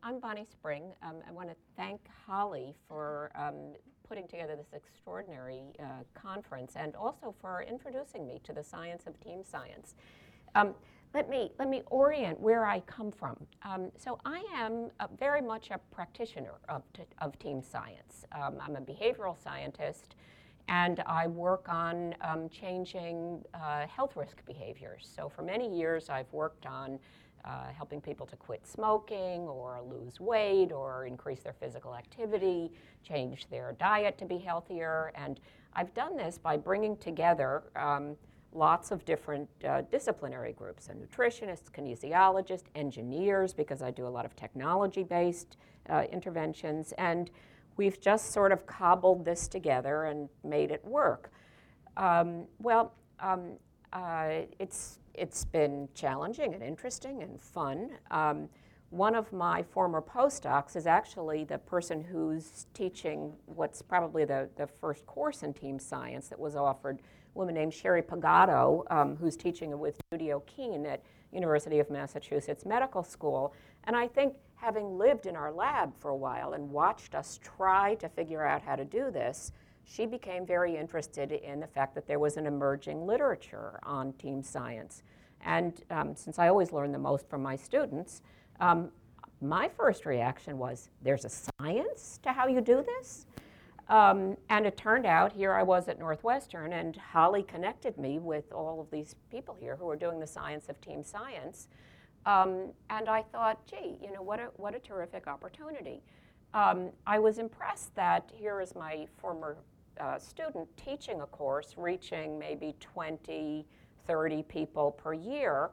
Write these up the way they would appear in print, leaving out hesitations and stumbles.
I'm Bonnie Spring. I want to thank Holly for putting together this extraordinary conference and also for introducing me to the science of team science. Um, let me orient where I come from. So I am very much a practitioner of team science. I'm a behavioral scientist, and I work on changing health risk behaviors. So for many years, I've worked on helping people to quit smoking or lose weight or increase their physical activity, change their diet to be healthier. And I've done this by bringing together lots of different disciplinary groups, so nutritionists, kinesiologists, engineers, because I do a lot of technology-based interventions. And we've just sort of cobbled this together and made it work. It's been challenging and interesting and fun. One of my former postdocs is actually the person who's teaching what's probably the first course in team science that was offered, a woman named Sherry Pagato, who's teaching with Judy O'Keene at University of Massachusetts Medical School. And I think having lived in our lab for a while and watched us try to figure out how to do this, she became very interested in the fact that there was an emerging literature on team science. And since I always learn the most from my students, my first reaction was, there's a science to how you do this? And it turned out, here I was at Northwestern, and Holly connected me with all of these people here who are doing the science of team science. And I thought, gee, you know, what a terrific opportunity. I was impressed that here is my former student teaching a course, reaching maybe 20, 30 people per year.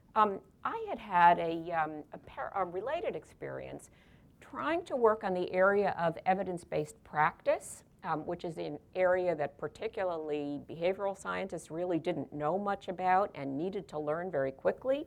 I had a related experience trying to work on the area of evidence-based practice, which is an area that particularly behavioral scientists really didn't know much about and needed to learn very quickly.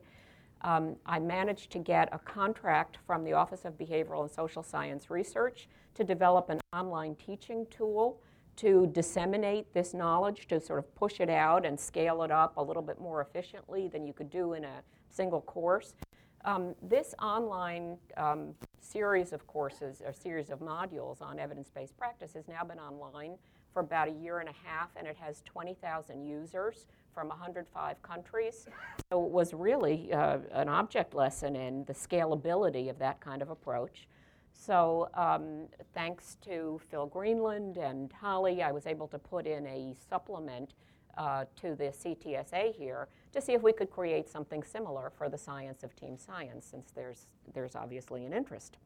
I managed to get a contract from the Office of Behavioral and Social Science Research to develop an online teaching tool to disseminate this knowledge, to sort of push it out and scale it up a little bit more efficiently than you could do in a single course. This online series of courses, or series of modules on evidence-based practice, has now been online for about a year and a half, and it has 20,000 users from 105 countries. So it was really an object lesson in the scalability of that kind of approach. So thanks to Phil Greenland and Holly, I was able to put in a supplement to the CTSA here to see if we could create something similar for the science of team science, since there's obviously an interest.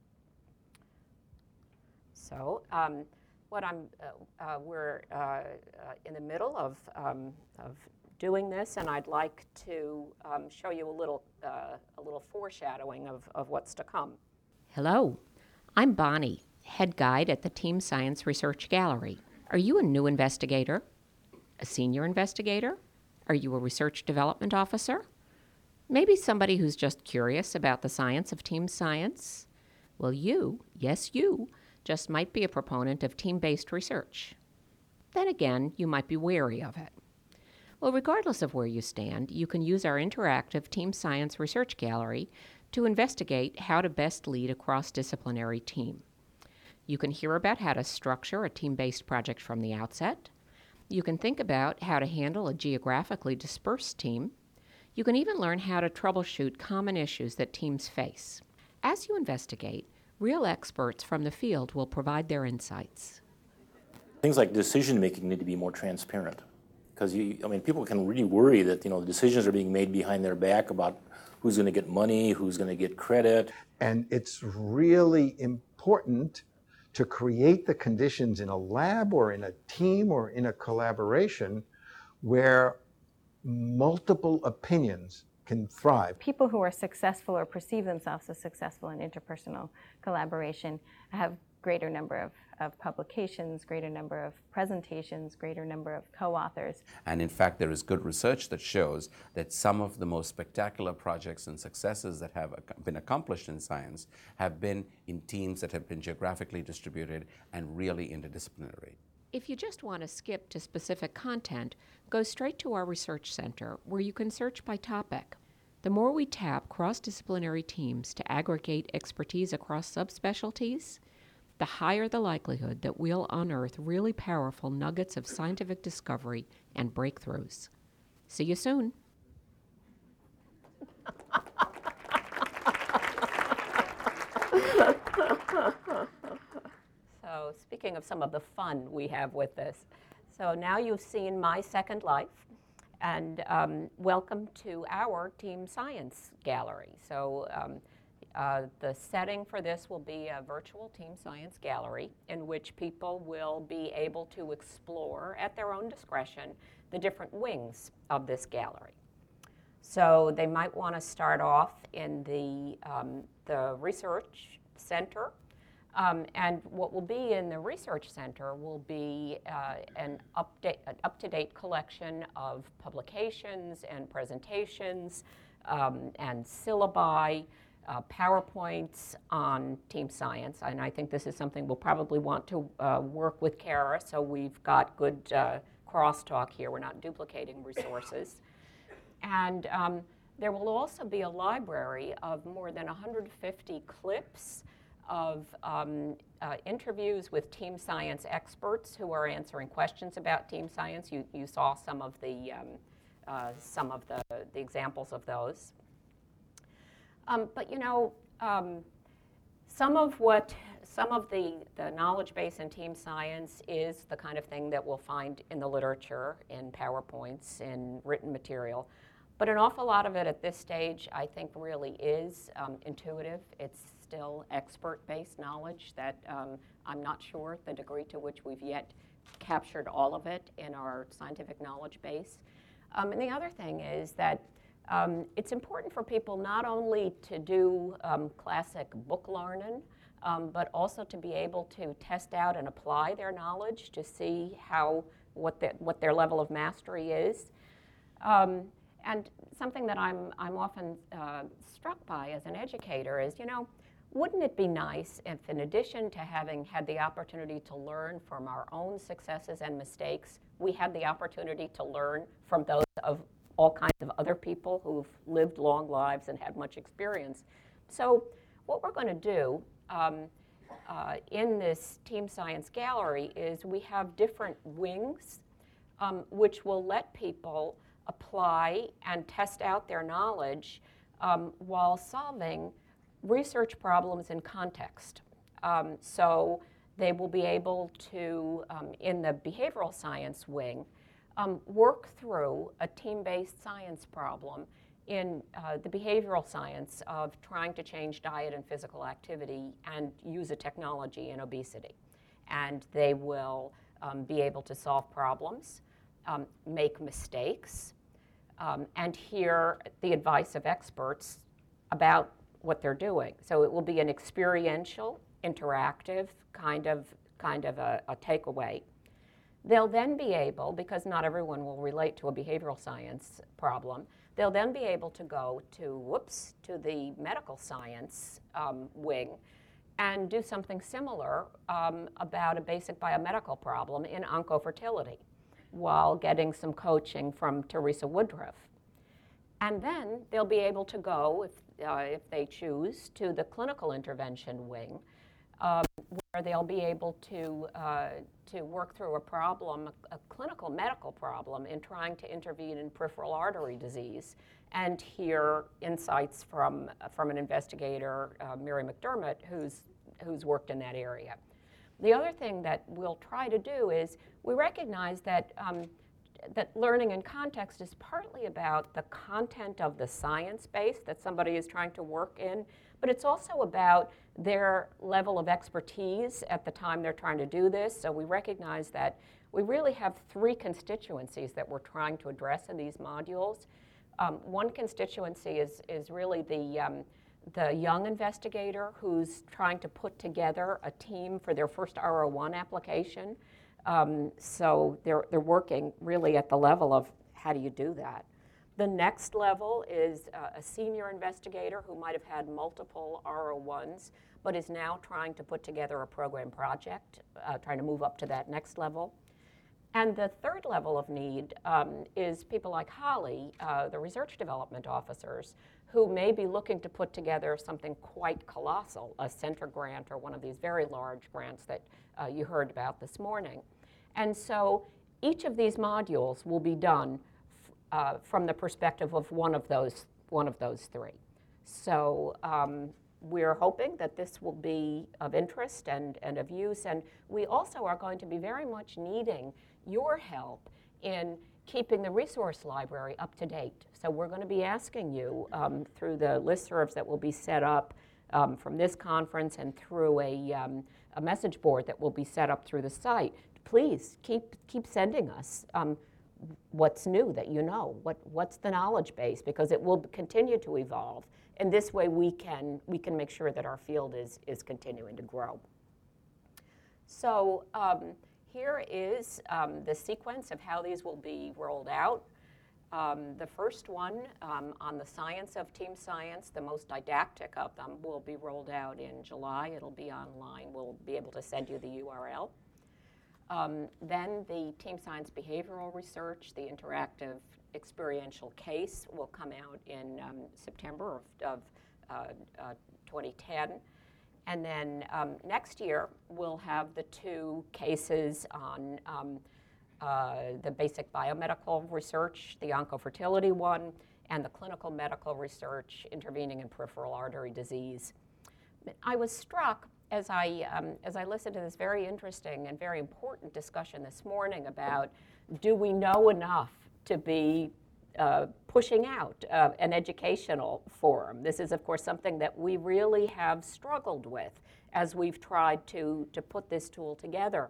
So we're in the middle of doing this, and I'd like to show you a little foreshadowing of what's to come. Hello, I'm Bonnie, head guide at the Team Science Research Gallery. Are you a new investigator? A senior investigator? Are you a research development officer? Maybe somebody who's just curious about the science of team science? Well, yes you, just might be a proponent of team-based research. Then again, you might be wary of it. Well, regardless of where you stand, you can use our interactive Team Science Research Gallery to investigate how to best lead a cross-disciplinary team. You can hear about how to structure a team-based project from the outset. You can think about how to handle a geographically dispersed team. You can even learn how to troubleshoot common issues that teams face. As you investigate, real experts from the field will provide their insights. Things like decision-making need to be more transparent, because people can really worry that the decisions are being made behind their back about who's going to get money, who's going to get credit. And it's really important to create the conditions in a lab or in a team or in a collaboration where multiple opinions can thrive. People who are successful or perceive themselves as successful in interpersonal collaboration have greater number of publications, greater number of presentations, greater number of co-authors. And in fact, there is good research that shows that some of the most spectacular projects and successes that have been accomplished in science have been in teams that have been geographically distributed and really interdisciplinary. If you just want to skip to specific content, go straight to our research center, where you can search by topic. The more we tap cross-disciplinary teams to aggregate expertise across subspecialties, the higher the likelihood that we'll unearth really powerful nuggets of scientific discovery and breakthroughs. See you soon. So speaking of some of the fun we have with this, so now you've seen my second life, and welcome to our Team Science Gallery. So the setting for this will be a virtual Team Science Gallery in which people will be able to explore at their own discretion the different wings of this gallery. So they might want to start off in the research center. And what will be in the research center will be an up-to-date collection of publications and presentations and syllabi, PowerPoints on Team Science. And I think this is something we'll probably want to work with Kara, so we've got good crosstalk here. We're not duplicating resources. And there will also be a library of more than 150 clips of interviews with Team Science experts who are answering questions about Team Science. You saw some of the examples of those. But you know, some of the knowledge base in Team Science is the kind of thing that we'll find in the literature, in PowerPoints, in written material. But an awful lot of it at this stage, I think, really is intuitive. It's still expert-based knowledge that I'm not sure the degree to which we've yet captured all of it in our scientific knowledge base. And the other thing is that it's important for people not only to do classic book learning, but also to be able to test out and apply their knowledge to see what their level of mastery is. And something that I'm often struck by as an educator is, you know, wouldn't it be nice if, in addition to having had the opportunity to learn from our own successes and mistakes, we had the opportunity to learn from those of all kinds of other people who've lived long lives and had much experience? So what we're going to do in this Team Science Gallery is we have different wings which will let people apply and test out their knowledge while solving research problems in context. So they will be able to, in the behavioral science wing, work through a team-based science problem in the behavioral science of trying to change diet and physical activity and use a technology in obesity. And they will be able to solve problems, make mistakes, and hear the advice of experts about what they're doing. So it will be an experiential, interactive kind of a takeaway. They'll then be able, because not everyone will relate to a behavioral science problem, they'll then be able to go to the medical science wing and do something similar about a basic biomedical problem in oncofertility while getting some coaching from Teresa Woodruff. And then they'll be able to go, if they choose, to the clinical intervention wing, where they'll be able to work through a problem, a clinical medical problem, in trying to intervene in peripheral artery disease, and hear insights from an investigator, Mary McDermott, who's worked in that area. The other thing that we'll try to do is we recognize that that learning in context is partly about the content of the science base that somebody is trying to work in, but it's also about their level of expertise at the time they're trying to do this. So we recognize that we really have three constituencies that we're trying to address in these modules. One constituency is really the young investigator who's trying to put together a team for their first R01 application. So they're working really at the level of how do you do that. The next level is a senior investigator who might have had multiple R01s, but is now trying to put together a program project, trying to move up to that next level. And the third level of need is people like Holly, the research development officers, who may be looking to put together something quite colossal, a center grant or one of these very large grants that you heard about this morning. And so each of these modules will be done from the perspective of one of those three. So we're hoping that this will be of interest and of use, and we also are going to be very much needing your help in keeping the resource library up to date. So we're going to be asking you through the listservs that will be set up from this conference and through a message board that will be set up through the site. Please keep sending us what's new that you know, what's the knowledge base, because it will continue to evolve. And this way we can make sure that our field is continuing to grow. So here is the sequence of how these will be rolled out. The first one on the science of team science, the most didactic of them, will be rolled out in July. It'll be online. We'll be able to send you the URL. Then the team science behavioral research, the interactive experiential case, will come out in September of 2010. And then next year, we'll have the two cases on the basic biomedical research, the oncofertility one, and the clinical medical research intervening in peripheral artery disease. I was struck as I listened to this very interesting and very important discussion this morning about, do we know enough to be pushing out an educational forum? This is, of course, something that we really have struggled with as we've tried to put this tool together.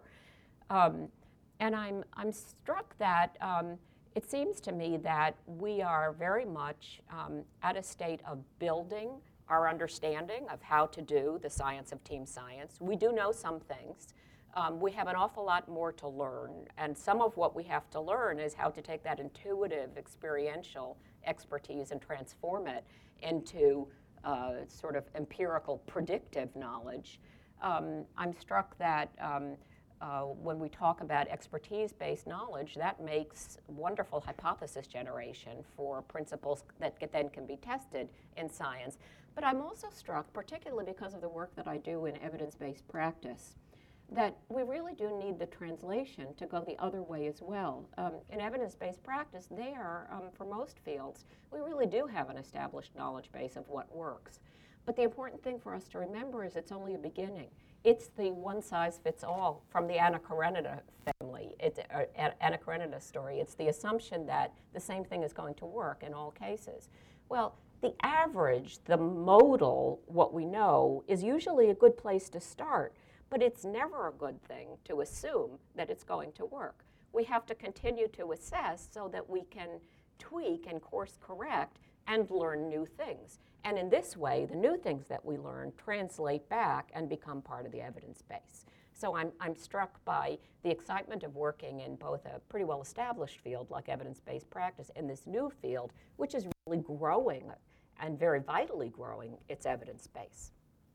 And I'm struck that it seems to me that we are very much at a state of building our understanding of how to do the science of team science. We do know some things. We have an awful lot more to learn, and some of what we have to learn is how to take that intuitive, experiential expertise and transform it into sort of empirical, predictive knowledge. I'm struck that when we talk about expertise-based knowledge, that makes wonderful hypothesis generation for principles that then can be tested in science. But I'm also struck, particularly because of the work that I do in evidence-based practice, that we really do need the translation to go the other way as well. In evidence-based practice, for most fields, we really do have an established knowledge base of what works. But the important thing for us to remember is it's only a beginning. It's the one-size-fits-all from the Anna Karenina family, Anna Karenina story. It's the assumption that the same thing is going to work in all cases. Well, the average, the modal, what we know, is usually a good place to start, but it's never a good thing to assume that it's going to work. We have to continue to assess so that we can tweak and course correct and learn new things. And in this way, the new things that we learn translate back and become part of the evidence base. So I'm struck by the excitement of working in both a pretty well-established field like evidence-based practice and this new field, which is really growing and very vitally growing its evidence base.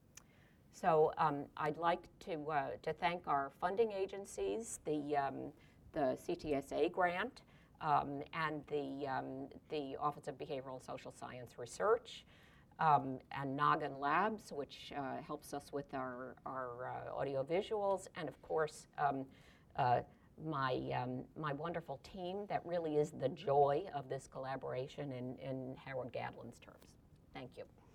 So I'd like to thank our funding agencies, the CTSA grant, and the Office of Behavioral and Social Science Research, and Noggin Labs, which helps us with our audio visuals, and of course my wonderful team that really is the joy of this collaboration in Howard Gadlin's terms. Thank you.